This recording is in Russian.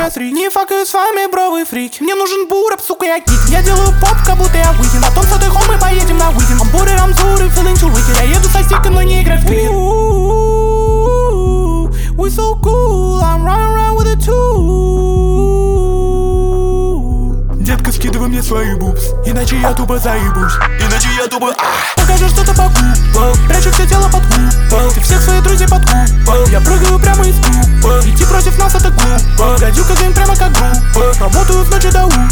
насрить. Не факаю с вами, бровый фрик. Мне нужен бурап, сука, я кит. Я делаю поп, как будто я выкин. Потом с этой мы поедем на уикенд. Амбуры, рамзуры, feeling too wicked. Я еду со стиком, но не играть в крикет. We so cool, I'm running with a tool. Детка, скидывай мне свои бубс, иначе я тупо заебусь. Покажи что-то по кубу, прячу все тело под куб. Ты всех своих друзей под куб. Я прыгаю прямо из куба. Идти против нас это глупо. Гадюка гейм прямо как группа. Работаю в ночи до утра.